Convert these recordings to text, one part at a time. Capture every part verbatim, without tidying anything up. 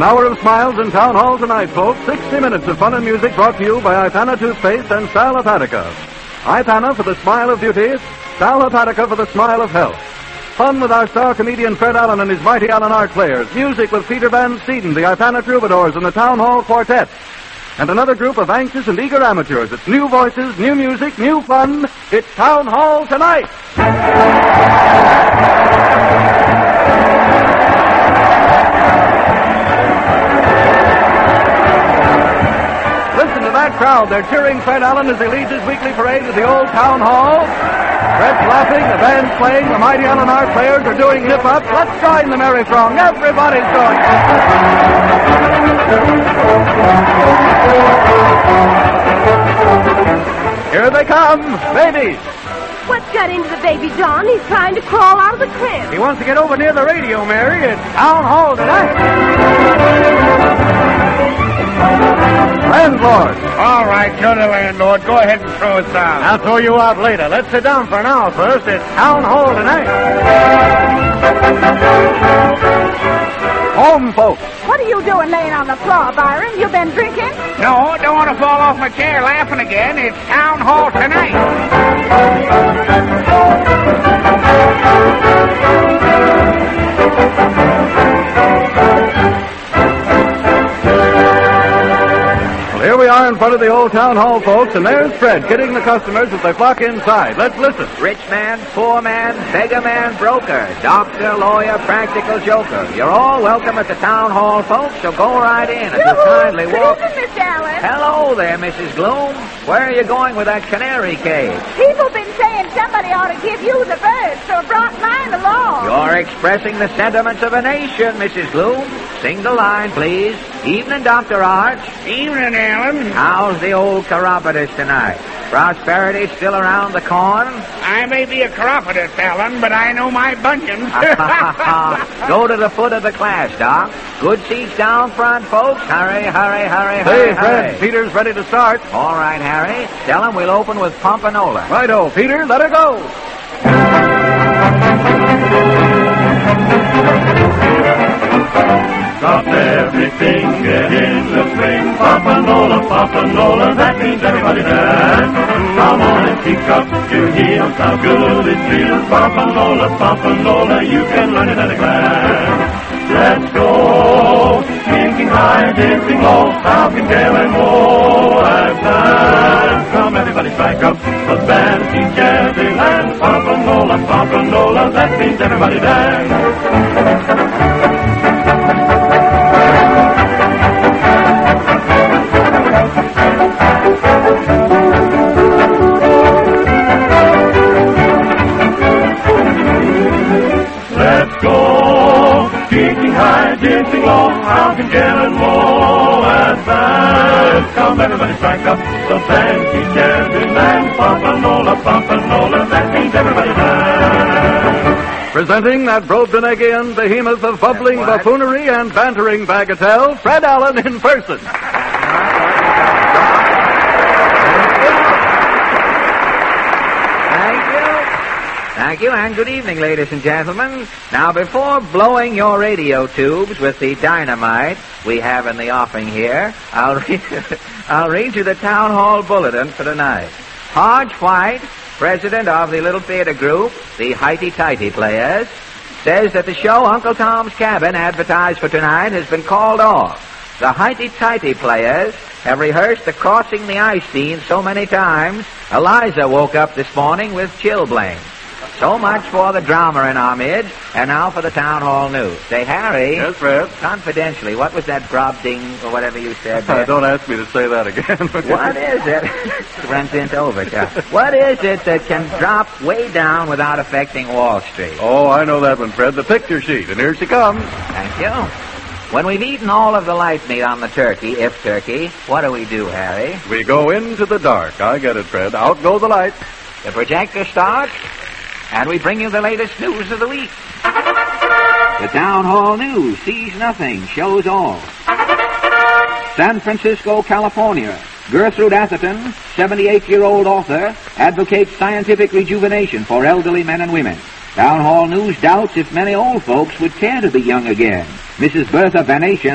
An hour of smiles in Town Hall tonight, folks. sixty minutes of fun and music brought to you by Ipana Toothpaste and Sal Hepatica. Ipana for the smile of beauty, Sal Hepatica for the smile of health. Fun with our star comedian Fred Allen and his mighty Allen Art Players. Music with Peter Van Steeden, the Ipana Troubadours, and the Town Hall Quartet. And another group of anxious and eager amateurs. It's new voices, new music, new fun. It's Town Hall tonight. Listen to that crowd. They're cheering Fred Allen as he leads his weekly parade to the old Town Hall. Fred's laughing, the band's playing, the mighty Allen Art Players are doing hip-ups. Let's join the merry throng. Everybody's going. Here they come, babies. What's got into the baby, John? He's trying to crawl out of the crib. He wants to get over near the radio, Mary. It's Town Hall tonight. Landlord. All right, you're the landlord. Go ahead and throw us out. I'll throw you out later. Let's sit down for an hour first. It's Town Hall tonight. Home folks. What are you doing laying on the floor, Byron? You been drinking? No, don't want to fall off my chair laughing again. It's Town Hall tonight. Here we are in front of the old Town Hall, folks, and there's Fred kidding the customers as they flock inside. Let's listen. Rich man, poor man, beggar man, broker, doctor, lawyer, practical joker. You're all welcome at the Town Hall, folks, so go right in and just kindly walk. Good evening, Mister Allen. Hello there, Missus Gloom. Where are you going with that canary cage? People been saying somebody ought to give you the bird, so I brought mine along. You're expressing the sentiments of a nation, Missus Gloom. Sing the line, please. Evening, Doctor Arch. Evening, Alan. How's the old chiropodist tonight? Prosperity still around the corn? I may be a chiropodist, Alan, but I know my bunions. Go to the foot of the class, Doc. Good seats down front, folks. Hurry, hurry, hurry, hurry, Hey, Fred, hurry. Peter's ready to start. All right, Harry. Tell him we'll open with Pompanola. Righto, Peter, let her go. Stop everything, get in the swing. Pompanola, Pompanola, that means everybody dance. Come on and kick up your heels, how good it feels. Pompanola, Pompanola, you can learn it at a glance. Let's go, kicking high, dancing low, how can Gail and Mo advance? Come everybody strike up, the band keeps jazzing, and Pompanola, Pompanola, that means everybody dance. Dancing low, how can get and more advance? Come everybody strike up, the band keeps jazzing, and Pompanola, Pompanola, that means everybody dance. Presenting that Brobdingnagian behemoth of bubbling What? buffoonery and bantering bagatelle, Fred Allen in person. Thank you, and good evening, ladies and gentlemen. Now, before blowing your radio tubes with the dynamite we have in the offing here, I'll read, I'll read you the Town Hall bulletin for tonight. Hodge White, president of the little theater group, the Highty-Tighty Players, says that the show Uncle Tom's Cabin advertised for tonight has been called off. The Highty-Tighty Players have rehearsed the crossing the ice scene so many times, Eliza woke up this morning with chilblains. So much for the drama in our midst, and now for the Town Hall news. Say, Harry. Yes, Fred? Confidentially, what was that Brobding or whatever you said there? Uh, don't ask me to say that again. What is it? Runs into overtime. What is it that can drop way down without affecting Wall Street? Oh, I know that one, Fred. The picture sheet, and here she comes. Thank you. When we've eaten all of the light meat on the turkey, if turkey, what do we do, Harry? We go into the dark. I get it, Fred. Out go the lights. The projector starts, and we bring you the latest news of the week. The Town Hall News sees nothing, shows all. San Francisco, California. Gertrude Atherton, seventy-eight-year-old author, advocates scientific rejuvenation for elderly men and women. Town Hall News doubts if many old folks would care to be young again. Missus Bertha Venation,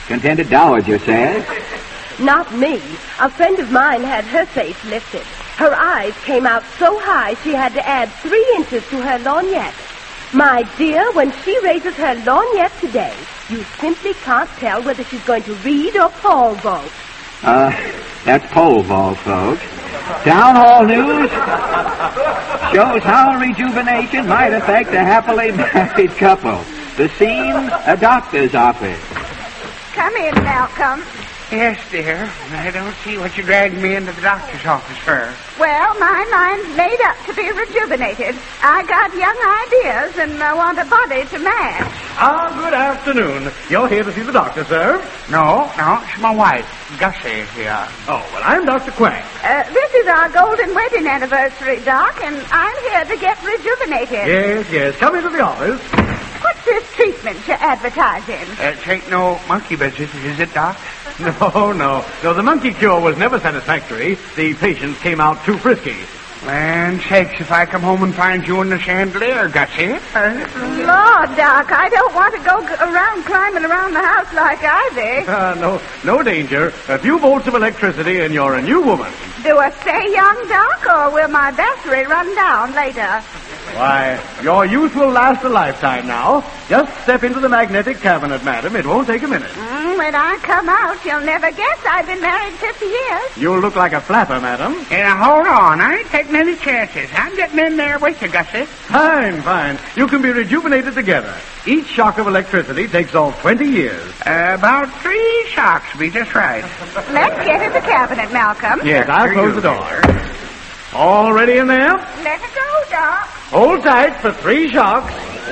Contented dowager says. Not me. A friend of mine had her face lifted. Her eyes came out so high she had to add three inches to her lorgnette. My dear, when she raises her lorgnette today, you simply can't tell whether she's going to read or pole vault. Uh, that's pole vault, folks. Town Hall News shows how rejuvenation might affect a happily married couple. The scene, a doctor's office. Come in, Malcolm. Yes, dear. I don't see what you dragged me into the doctor's office for. Well, my mind's made up to be rejuvenated. I got young ideas and I want a body to match. Ah, good afternoon. You're here to see the doctor, sir? No, no, it's my wife, Gussie, here. Oh, well, I'm Doctor Quack. Uh, this is our golden wedding anniversary, Doc, and I'm here to get rejuvenated. Yes, yes. Come into the office. What's this treatment you're advertising? Uh, it ain't no monkey business, is it, Doc? No, no. No, the monkey cure was never satisfactory. The patients came out too frisky. Land sakes, if I come home and find you in the chandelier, Gussie. Lord, Doc, I don't want to go g- around climbing around the house like Ivy. Uh, no, no danger. A few volts of electricity and you're a new woman. Do I stay young, Doc, or will my battery run down later? Why, your youth will last a lifetime now. Just step into the magnetic cabinet, madam. It won't take a minute. Mm, when I come out, you'll never guess I've been married fifty years. You'll look like a flapper, madam. Hey, now, hold on. I ain't taking any chances. I'm getting in there with you, Gussie. Fine, fine. You can be rejuvenated together. Each shock of electricity takes off twenty years. Uh, about three shocks will be just right. Let's get in the cabinet, Malcolm. Yes, I'll Here close you the door. are. All ready in there? Let it go, Doc. Hold tight for three shocks.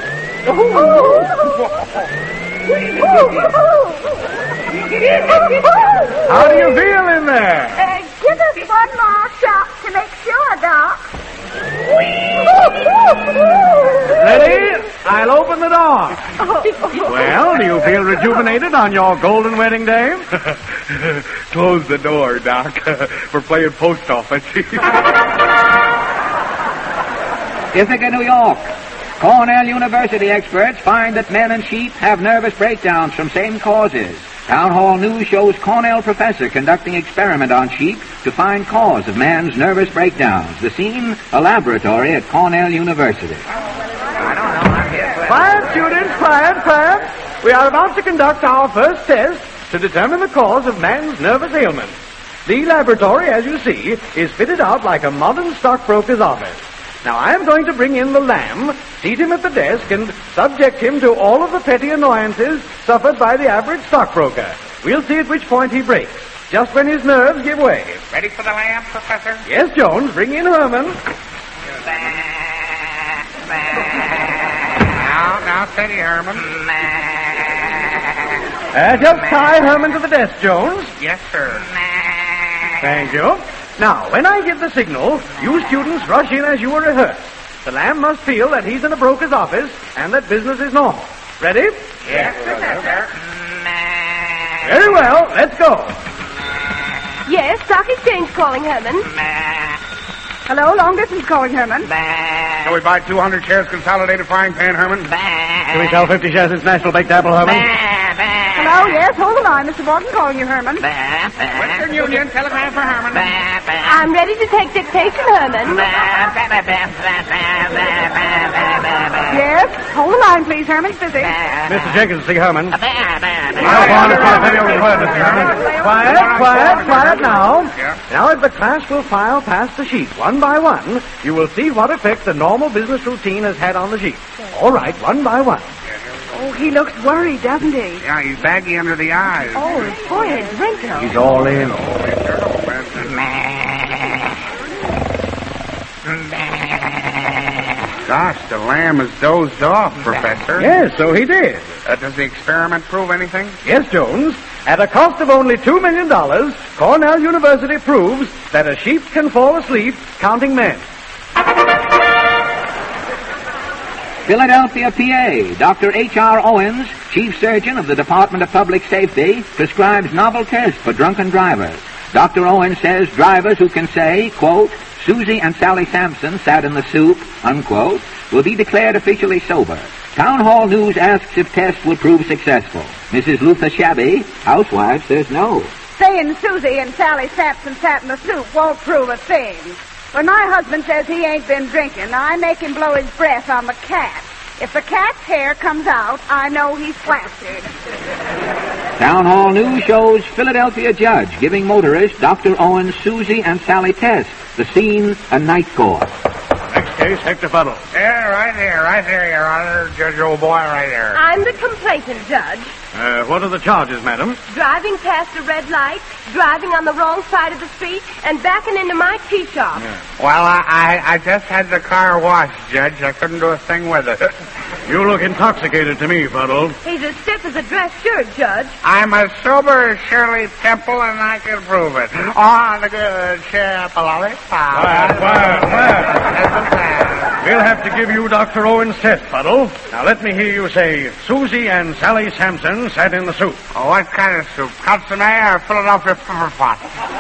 How do you feel in there? Uh, give us one more shot to make sure, Doc. Ready? I'll open the door. Well, do you feel rejuvenated on your golden wedding day? Close the door, Doc. We're playing post office. Ithaca, New York. Cornell University experts find that men and sheep have nervous breakdowns from same causes. Town Hall News shows Cornell professor conducting experiment on sheep to find cause of man's nervous breakdowns. The scene, a laboratory at Cornell University. Quiet, students, quiet, quiet. We are about to conduct our first test to determine the cause of man's nervous ailments. The laboratory, as you see, is fitted out like a modern stockbroker's office. Now, I am going to bring in the lamb, seat him at the desk, and subject him to all of the petty annoyances suffered by the average stockbroker. We'll see at which point he breaks, just when his nerves give way. Ready for the lamb, Professor? Yes, Jones, bring in Herman. Now, now, steady, Herman. Uh, just tie Herman to the desk, Jones. Yes, sir. Thank you. Now, when I give the signal, you students rush in as you were rehearsed. The lamb must feel that he's in a broker's office and that business is normal. Ready? Yes, Professor. Very well. Let's go. Yes, Stock Exchange calling, Herman. Hello, long distance calling, Herman. Can we buy two hundred shares Consolidated Frying Pan, Herman? Can we sell fifty shares International Baked Apple, Herman? Hello, yes, hold the line. Mister Morton calling you, Herman. Western Union, telegram for Herman. I'm ready to take dictation, Herman. Yes, hold the line, please, Herman's busy. Mister Jenkins, see Herman. Quiet, Quiet, quiet, quiet now. Yeah. Now, as the class will file past the sheet one by one, you will see what effect the normal business routine has had on the sheet. All right, one by one. Oh, he looks worried, doesn't he? Yeah, he's baggy under the eyes. Oh, his forehead's wrinkled. He's all in. Gosh, the lamb has dozed off, Professor. Yes, so he did. Uh, does the experiment prove anything? Yes, Jones. At a cost of only two million dollars, Cornell University proves that a sheep can fall asleep counting men. Philadelphia, P A. Doctor H R Owens, chief surgeon of the Department of Public Safety, prescribes novel tests for drunken drivers. Doctor Owens says drivers who can say, quote, Susie and Sally Sampson sat in the soup, unquote, will be declared officially sober. Town Hall News asks if test will prove successful. Missus Luther Shabby, housewife, says no. Saying Susie and Sally Sampson sat in the soup won't prove a thing. When my husband says he ain't been drinking, I make him blow his breath on the cat. If the cat's hair comes out, I know he's plastered. Town Hall News shows Philadelphia judge giving motorist Doctor Owen, Susie, and Sally tests. The scene, a night court. Next case, Hector Fuddle. Yeah, right here, right here, Your Honor. Judge, old boy, right here. I'm the complainant, Judge. Uh, what are the charges, madam? Driving past a red light, driving on the wrong side of the street, and backing into my tea shop. Yeah. Well, I, I, I just had the car washed, Judge. I couldn't do a thing with it. You look intoxicated to me, Fuddle. He's as stiff as a dress shirt, Judge. I'm as sober as Shirley Temple, and I can prove it. On the good ship, a lollipop. Quiet, quiet, quiet. We'll have to give you Doctor Owen's test, Fuddle. Now let me hear you say, Susie and Sally Sampson sat in the soup. Oh, what kind of soup? Consomme or Philadelphia pepper pot?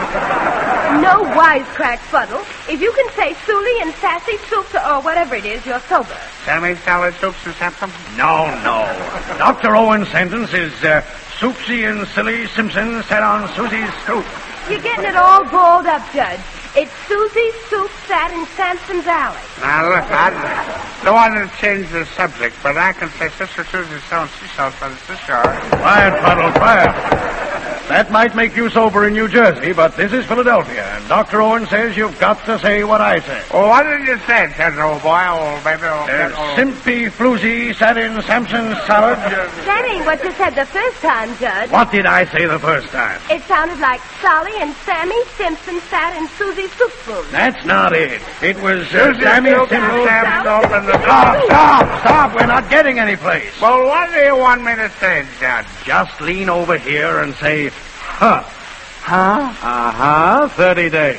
No wisecrack, Fuddle. If you can say Sulie and Sassy soups or whatever it is, you're sober. Sammy salad soups and Sampson? No, no. Doctor Owen's sentence is, uh, Soupsy and Silly Simpson sat on Susie's soup. You're getting it all balled up, Judge. It's Susie's soup sat in Sampson's alley. Now, look, I don't want to change the subject, but I can say Sister Susie's selling seashells on the seashore. Quiet, Fuddle, quiet. That might make you sober in New Jersey, but this is Philadelphia, and Doctor Owen says you've got to say what I say. Well, what did you say, Judge, old boy, old baby, old... Uh, old... Simpy Floozy sat in Sampson's salad. That ain't what you said the first time, Judge. What did I say the first time? It sounded like Solly and Sammy Simpson sat in Susie's soup spoon. That's not it. It was uh, Susie Sammy Silk Simpson. and Sam Soap and the... Stop, stop, stop. We're not getting any place. Well, what do you want me to say, Judge? Just lean over here and say, huh. Huh? Uh-huh. Thirty days.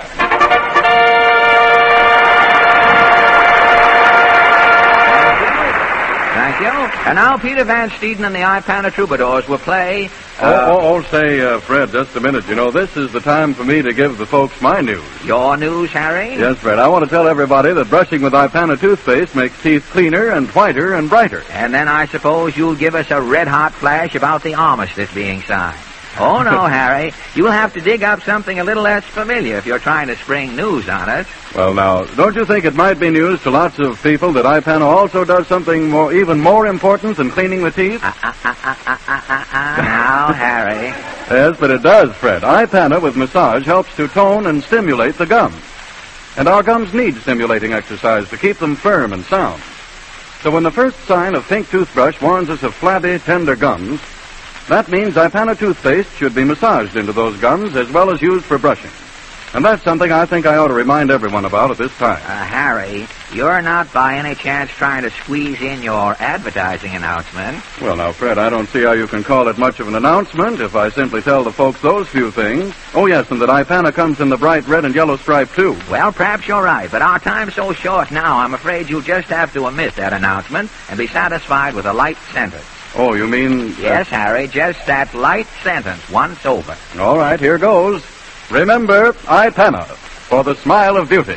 Thank you. And now Peter Van Steeden and the Ipana Troubadours will play... Uh, oh, oh, oh, say, uh, Fred, just a minute. You know, this is the time for me to give the folks my news. Your news, Harry? Yes, Fred. I want to tell everybody that brushing with Ipana toothpaste makes teeth cleaner and whiter and brighter. And then I suppose you'll give us a red-hot flash about the armistice being signed. Oh, no, Harry. You'll have to dig up something a little less familiar if you're trying to spring news on us. Well, now, don't you think it might be news to lots of people that Ipana also does something more, even more important than cleaning the teeth? Ah, ah, ah, ah, ah, ah, ah, ah. Now, Harry. Yes, but it does, Fred. Ipana with massage helps to tone and stimulate the gums. And our gums need stimulating exercise to keep them firm and sound. So when the first sign of pink toothbrush warns us of flabby, tender gums, that means Ipana toothpaste should be massaged into those gums as well as used for brushing. And that's something I think I ought to remind everyone about at this time. Uh, Harry, you're not by any chance trying to squeeze in your advertising announcement. Well, now, Fred, I don't see how you can call it much of an announcement if I simply tell the folks those few things. Oh, yes, and that Ipana comes in the bright red and yellow stripe, too. Well, perhaps you're right, but our time's so short now, I'm afraid you'll just have to omit that announcement and be satisfied with a light sentence. Oh, you mean... Uh... Yes, Harry, just that light sentence, once over. All right, here goes. Remember, Ipana, for the smile of beauty.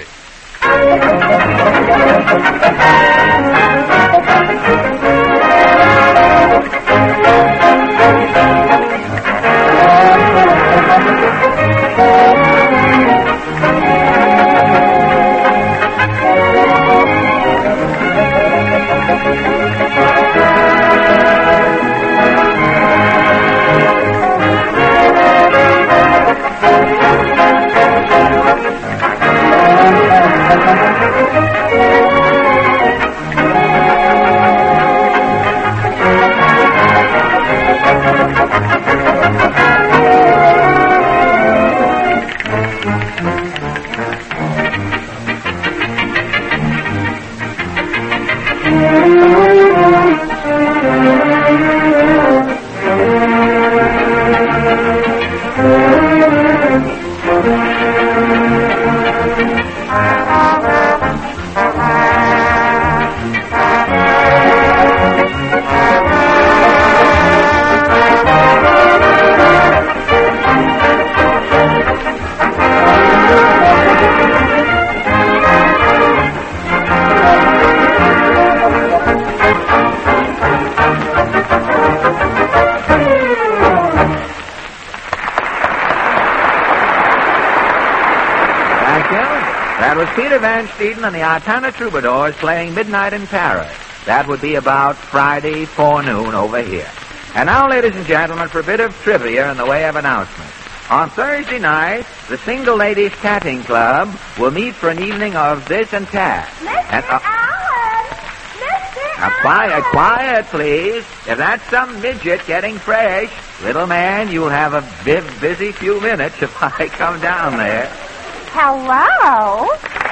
That was Peter Van Steeden and the Ipana Troubadours playing Midnight in Paris. That would be about Friday forenoon over here. And now, ladies and gentlemen, for a bit of trivia in the way of announcements. On Thursday night, the Single Ladies Tatting Club will meet for an evening of this and that. Mister And, uh, Allen! Mister Now, Allen! quiet, quiet, please. If that's some midget getting fresh, little man, you'll have a big, busy few minutes if I come down there. Hello?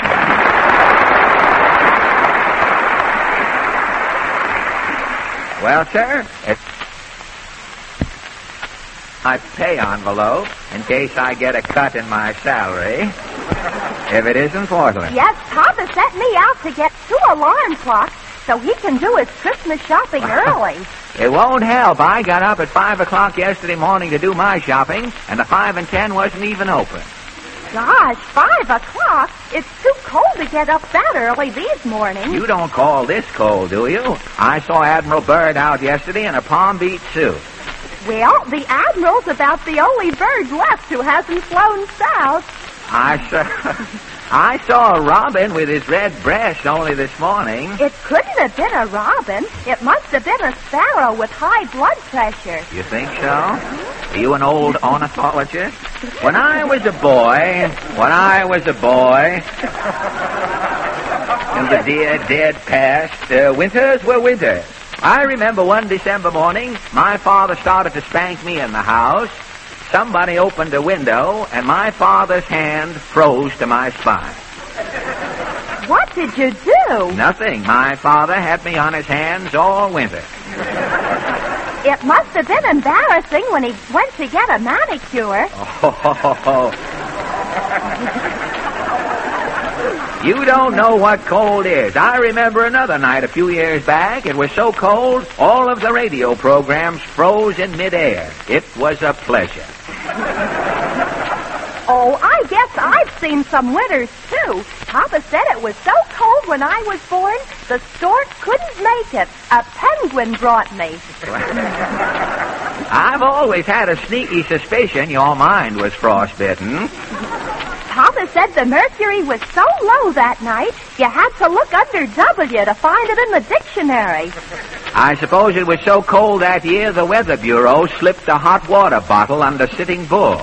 Well, sir, it's my pay envelope in case I get a cut in my salary. If it isn't Portland. Yes, Papa sent me out to get two alarm clocks so he can do his Christmas shopping early. It won't help. I got up at five o'clock yesterday morning to do my shopping, and the five and ten wasn't even open. Gosh, five o'clock? It's too cold to get up that early these mornings. You don't call this cold, do you? I saw Admiral Byrd out yesterday in a Palm Beach suit. Well, the Admiral's about the only bird left who hasn't flown south. I saw, I saw a robin with his red breast only this morning. It couldn't have been a robin. It must have been a sparrow with high blood pressure. You think so? Are you an old ornithologist? When I was a boy, when I was a boy, in the dear, dead past, uh, winters were winters. I remember one December morning, my father started to spank me in the house. Somebody opened a window, and my father's hand froze to my spine. What did you do? Nothing. My father had me on his hands all winter. It must have been embarrassing when he went to get a manicure. Oh, you don't know what cold is. I remember another night a few years back. It was so cold, all of the radio programs froze in midair. It was a pleasure. Oh, I guess I've seen some winters, too. Papa said it was so cold when I was born, the stork couldn't make it. A penguin brought me. I've always had a sneaky suspicion your mind was frostbitten. Papa said the mercury was so low that night, you had to look under W to find it in the dictionary. I suppose it was so cold that year the Weather Bureau slipped a hot water bottle under Sitting Bull.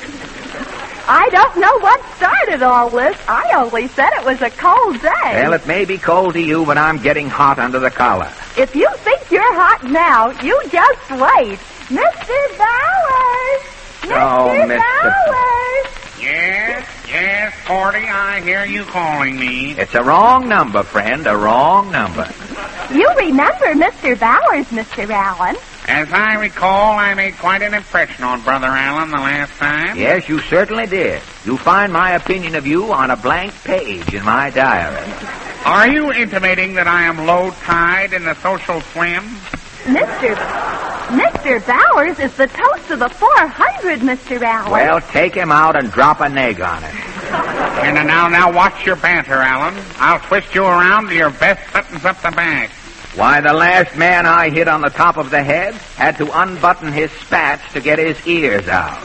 I don't know what started all this. I only said it was a cold day. Well, it may be cold to you, but I'm getting hot under the collar. If you think you're hot now, you just wait. Mister Bowers! Mister Oh, Mister Bowers! Yes, yes, Forty, I hear you calling me. It's a wrong number, friend, a wrong number. You remember Mister Bowers, Mister Allen. As I recall, I made quite an impression on Brother Allen the last time. Yes, you certainly did. You find my opinion of you on a blank page in my diary. Are you intimating that I am low-tide in the social swim? Mister Mister Bowers is the toast of the four hundred, Mister Allen. Well, take him out and drop a neg on it. And now, now, watch your banter, Allen. I'll twist you around till your vest buttons up the back. Why, the last man I hit on the top of the head had to unbutton his spats to get his ears out.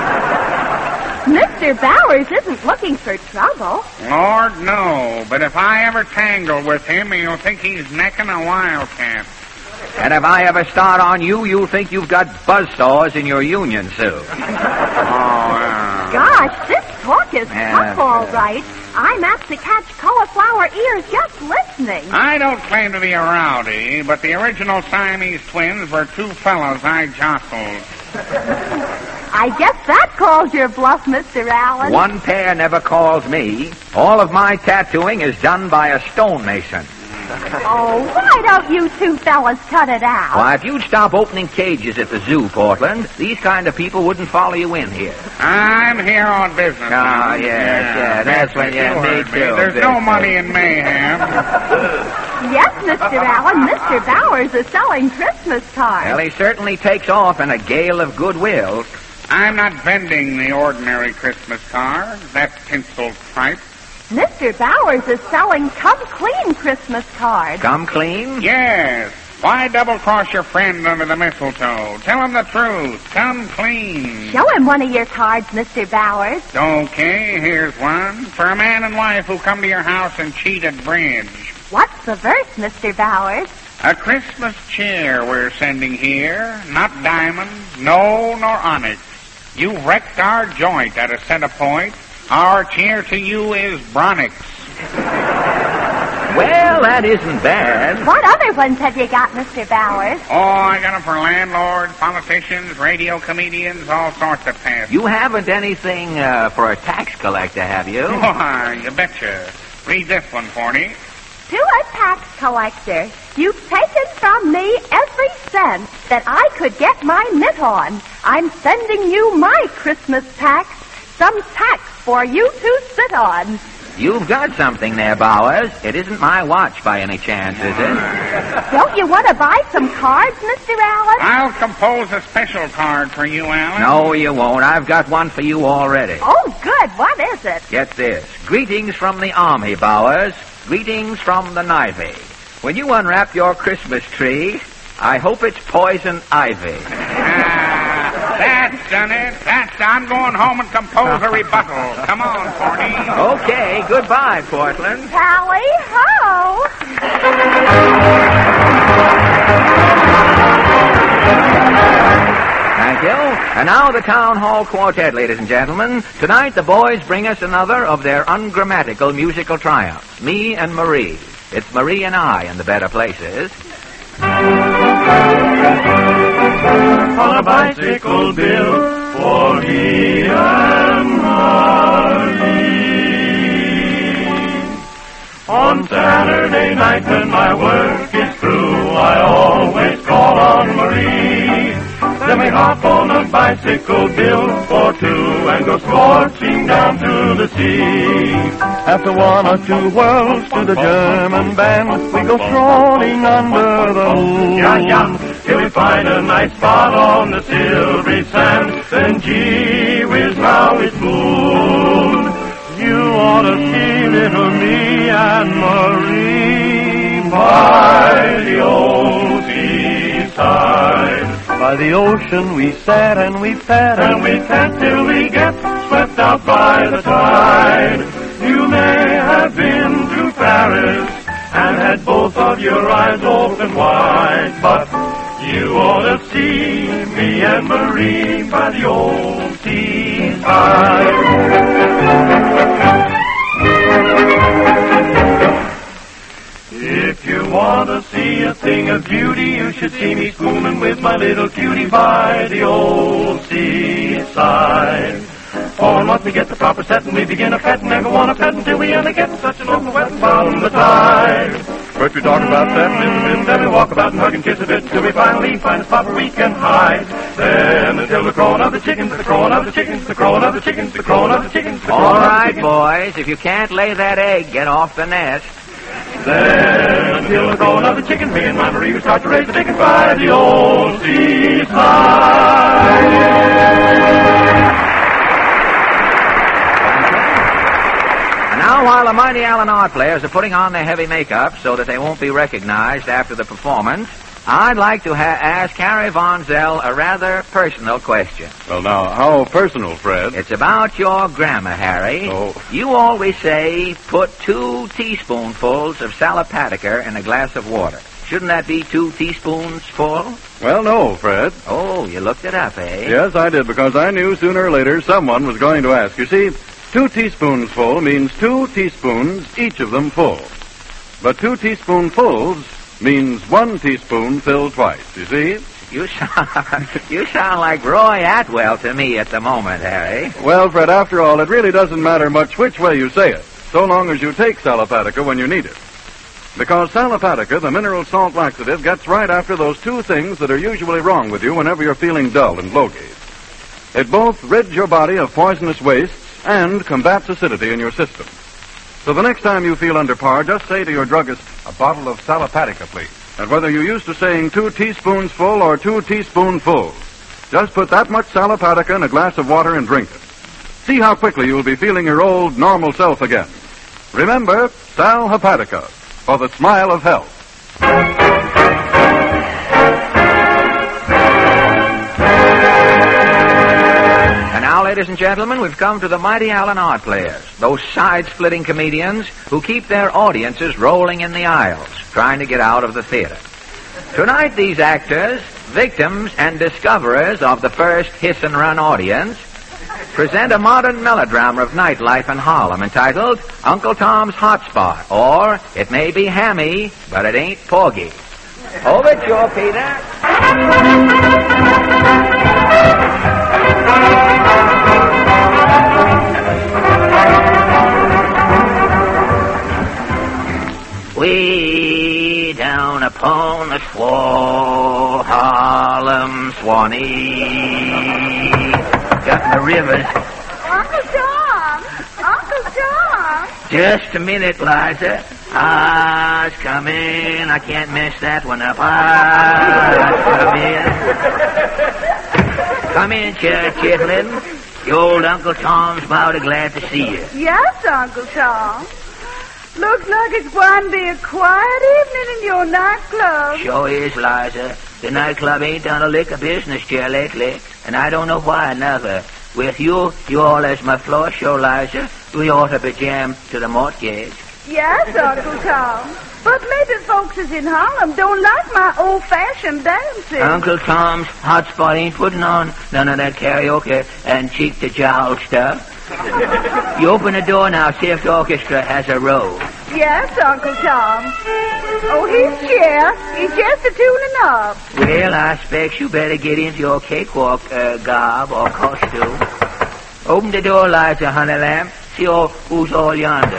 Mister Bowers isn't looking for trouble. Lord, no. But if I ever tangle with him, he'll think he's necking a wildcat. And if I ever start on you, you'll think you've got buzzsaws in your union suit. Oh, uh, Gosh, this talk is Yeah, tough, all yeah. right. I'm apt to catch cauliflower ears just listening. I don't claim to be a rowdy, but the original Siamese twins were two fellows I jostled. I guess that calls your bluff, Mister Allen. One pair never calls me. All of my tattooing is done by a stonemason. Oh, why don't you two fellas cut it out? Why, if you'd stop opening cages at the zoo, Portland, these kind of people wouldn't follow you in here. I'm here on business. Ah, Allen. yes, yeah, that's when you heard me me. too. There's no money in mayhem. Yes, Mister Allen, Mister Bowers is selling Christmas cards. Well, he certainly takes off in a gale of goodwill. I'm not vending the ordinary Christmas card, that tinsel tripe. Mister Bowers is selling Come Clean Christmas cards. Come clean? Yes, Why double-cross your friend under the mistletoe? Tell him the truth. Come clean. Show him one of your cards, Mister Bowers. Okay, here's one. For a man and wife who come to your house and cheat at bridge. What's the verse, Mister Bowers? A Christmas cheer we're sending here. Not diamonds, no, nor onyx. You wrecked our joint at a center point. Our cheer to you is Bronix. Well, that isn't bad. What other ones have you got, Mister Bowers? Oh, I got them for landlords, politicians, radio comedians, all sorts of pests. You haven't anything uh, for a tax collector, have you? Why, you betcha. Read this one for me. To a tax collector, you've taken from me every cent that I could get my mitt on. I'm sending you my Christmas tax, some tax for you to sit on. You've got something there, Bowers. It isn't my watch by any chance, is it? Don't you want to buy some cards, Mister Allen? I'll compose a special card for you, Alan. No, you won't. I've got one for you already. Oh, good. What is it? Get this. Greetings from the Army, Bowers. Greetings from the Navy. When you unwrap your Christmas tree, I hope it's poison ivy. Ah, that's done it. That's I'm going home and compose a rebuttal. Come on, Forty. Okay, goodbye, Portland. Tally ho! Thank you. And now the Town Hall Quartet, ladies and gentlemen. Tonight the boys bring us another of their ungrammatical musical triumphs, Me and Marie. It's Marie and I in the better places. On a bicycle built for me and Marie. On Saturday night when my work is through, I always call on Marie. Then we hop on a bicycle built for two and go scorching down to the sea. After one or two whirls to the German band, we go strolling under the moon. Yeah, yeah, till we find a nice spot on the silvery sand. Then gee whiz, how it's moved. You ought to see little me and Marie by the old seaside. By the ocean we sat and we pat and we pat till we get swept out by the tide. You may have been to Paris and had both of your eyes open wide, but you ought to see me and Marie by the old seaside. If you want to see a thing of beauty, you should see me spooning with my little cutie by the old seaside. Oh, and once we get the proper setting, we begin a pet, never want to pet until we end up getting such an awful wet from the tide. First we talk about setting in the bit, then we walk about and hug and kiss a bit, till we finally find a spot where we can hide. Then until the crowing of the chickens, the crowing of the chickens, the crowing of the chickens, the crowing of the chickens, the crowing All of the right, chickens. boys, if you can't lay that egg, get off the nest. Then, until the crowing of the chickens, me and my Marie would start to raise the dickens by the old seaside. And now, while the mighty Allen Art players are putting on their heavy makeup so that they won't be recognized after the performance, I'd like to ha- ask Harry Von Zell a rather personal question. Well, now, how personal, Fred? It's about your grammar, Harry. Oh. You always say, put two teaspoonfuls of Salapatica in a glass of water. Shouldn't that be two teaspoons full? Well, no, Fred. Oh, you looked it up, eh? Yes, I did, because I knew sooner or later someone was going to ask. You see, two teaspoons full means two teaspoons, each of them full. But two teaspoonfuls means one teaspoon filled twice, you see? You sound, you sound like Roy Atwell to me at the moment, Harry. Well, Fred, after all, it really doesn't matter much which way you say it, so long as you take Salapatica when you need it. Because Salapatica, the mineral salt laxative, gets right after those two things that are usually wrong with you whenever you're feeling dull and low-gauge. It both rids your body of poisonous wastes and combats acidity in your system. So the next time you feel under par, just say to your druggist, a bottle of Salapatica, please. And whether you're used to saying two teaspoons full or two teaspoonfuls, just put that much Salapatica in a glass of water and drink it. See how quickly you'll be feeling your old, normal self again. Remember, Sal Hepatica, for the smile of health. Now, ladies and gentlemen, we've come to the Mighty Allen Art Players, those side-splitting comedians who keep their audiences rolling in the aisles, trying to get out of the theater. Tonight, these actors, victims and discoverers of the first hiss-and-run audience, present a modern melodrama of nightlife in Harlem entitled Uncle Tom's Hotspot, or It May Be Hammy, but It Ain't Porgy. Overture, Peter. Way down upon the swell, Harlem Swanee, got the rivers. Uncle Tom! Uncle Tom! Just a minute, Liza. I's coming. I can't mess that one up. I's coming. Come in, Ch- Chitlin. Your old Uncle Tom's mighty glad to see you. Yes, Uncle Tom. Looks like it's going to be a quiet evening in your nightclub. Sure is, Liza. The nightclub ain't done a lick of business here lately, and I don't know why, neither. With you, you all as my floor show, Liza, we ought to be jammed to the mortgage. Yes, Uncle Tom. But maybe folks in Harlem don't like my old-fashioned dancing. Uncle Tom's hotspot ain't putting on none of that karaoke and cheek-to-jowl stuff. You open the door now, see if the orchestra has a row. Yes, Uncle Tom. Oh, he's here. He's just a-tuning up. Well, I expect you better get into your cakewalk uh, garb or costume. Open the door, Liza, honey lamb. See all, who's all yonder.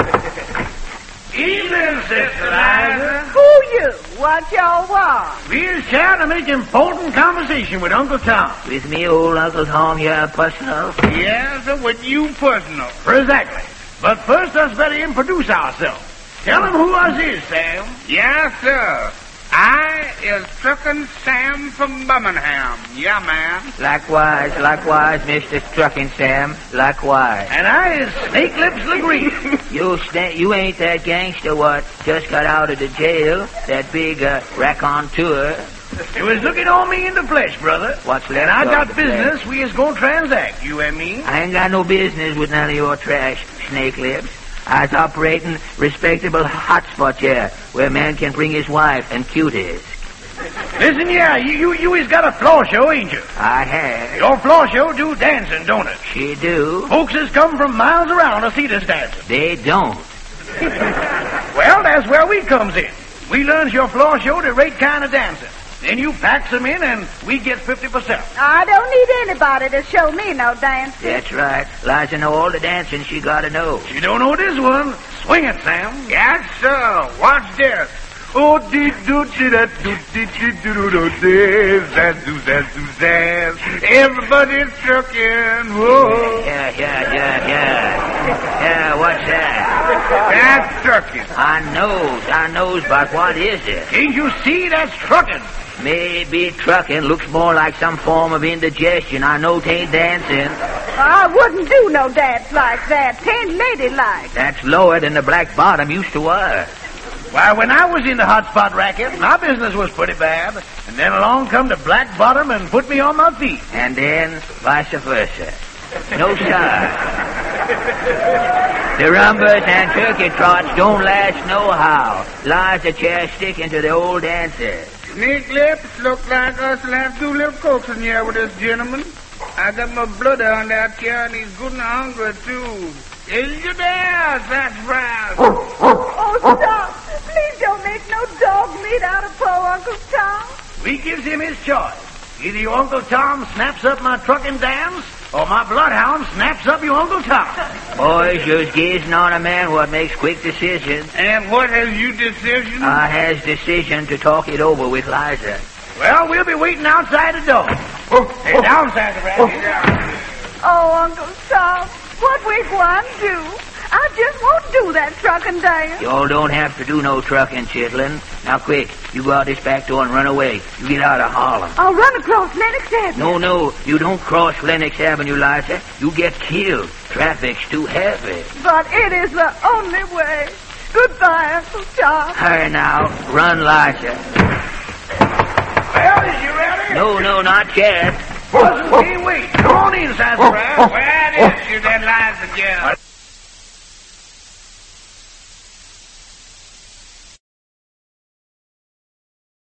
Evening, Sister Liza. Who you? What y'all want? We're trying to make important conversation with Uncle Tom. With me, old Uncle Tom here, personal. Yes, sir, with you personal. Exactly. But first, us better introduce ourselves. Tell him who us is, Sam. Yes, sir. I is Truckin' Sam from Birmingham. Yeah, man. Likewise, likewise, Mister Truckin' Sam. Likewise. And I is Snake Lips Legree. You sta- you ain't that gangster what just got out of the jail, that big uh, raconteur. You was looking on me in the flesh, brother. What's left And I of got the business flesh? we is going to transact, you and me. I ain't got no business with none of your trash, Snake Lips. I's operating respectable hotspot here, where a man can bring his wife and cuties. Listen, yeah, you, you, you is got a floor show, ain't you? I have. Your floor show do dancing, don't it? She do. Folks has come from miles around to see this dancing. They don't. Well, that's where we comes in. We learns your floor show the right kind of dancing. Then you packs them in and we get fifty percent. I don't need anybody to show me no dancing. That's right. Liza know all the dancing she gotta know. You don't know this one. Swing it, Sam. Yes, sir. Watch this. Oh, dee doo dee da doo dee dee doo doo doo dee zaz doo zaz doo zaz. Everybody's trucking. Whoa. Yeah, yeah, yeah, yeah. Yeah, what's that? That's trucking. I knows, I knows, but what is it? Can't you see that's trucking? Maybe trucking looks more like some form of indigestion. I know 'tain't dancing. I wouldn't do no dance like that. 'Tain't ladylike. That's lower than the black bottom used to was. Why, when I was in the hot spot racket, my business was pretty bad. And then along come the black bottom and put me on my feet. And then vice versa. No, sir. The rumbers and turkey trots don't last nohow. Lies a chair sticking to the old dancers. Snake Lips look like us will have two little cooks in here with this gentleman. I got my blood on that chair and he's good and hungry, too. Is you there, Sass Brown? Oh, stop. Please don't make no dog meat out of poor Uncle Tom. We gives him his choice. Either your Uncle Tom snaps up my trucking dams, or my bloodhound snaps up your Uncle Tom. Boys, you're gazing on a man what makes quick decisions. And what has you decision? I has decision to talk it over with Liza. Well, we'll be waiting outside the door. Hey, down, Sass Brown. Oh, Uncle Tom, what we going to do? I just won't do that trucking dance. Y'all don't have to do no trucking, Chitlin. Now, quick, you go out this back door and run away. You get out of Harlem. I'll run across Lennox Avenue. No, no, you don't cross Lennox Avenue, Liza. You get killed. Traffic's too heavy. But it is the only way. Goodbye, Uncle Tom. Hurry now. Run, Liza. Well, is you ready? No, no, not yet. Cousin, can't wait. Come on in, Sassafras. Well, it's your dead lies again.